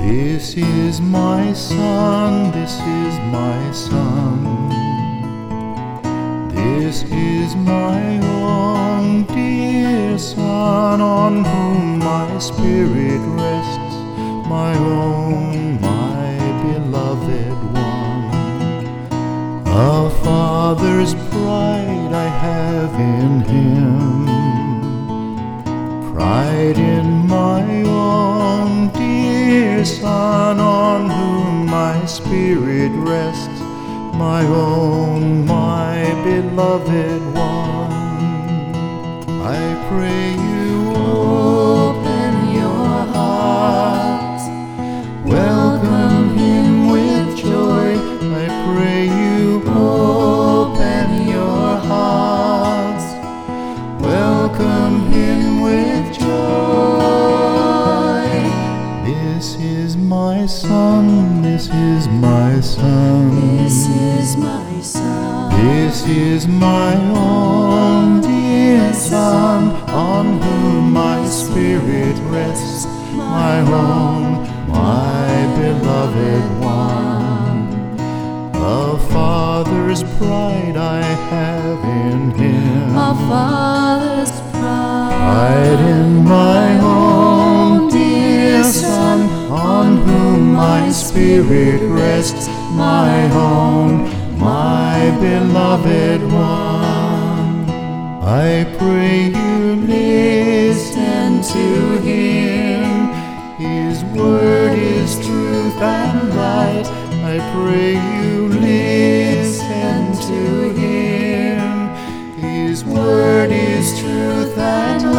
This is my Son, this is my Son. This is my own dear Son, on whom my spirit rests, my own, my beloved one. A father's pride I have in him, pride in my own dear Son, on whom my spirit rests, my own, my beloved one. I pray you open your heart, welcome him with joy. I pray you open your heart, welcome him with joy. This is my Son, this is my Son. This is my Son. This is my own dear Son, on whom my spirit rests, my own, my beloved one. A father's pride I have in him, A father's pride in my own dear Son, on whom my spirit rests, my own, my beloved one. I pray you listen to him, his word is truth and light. I pray you listen to him, his word is truth and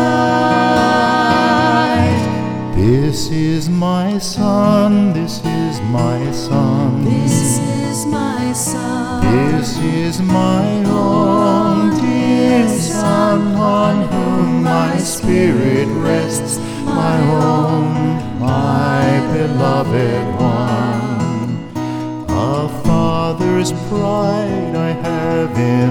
light. This is my Son, this is my Son. This is my Son. This is my own dear Son, on whom my spirit rests, my own, my beloved one. A father's pride I have in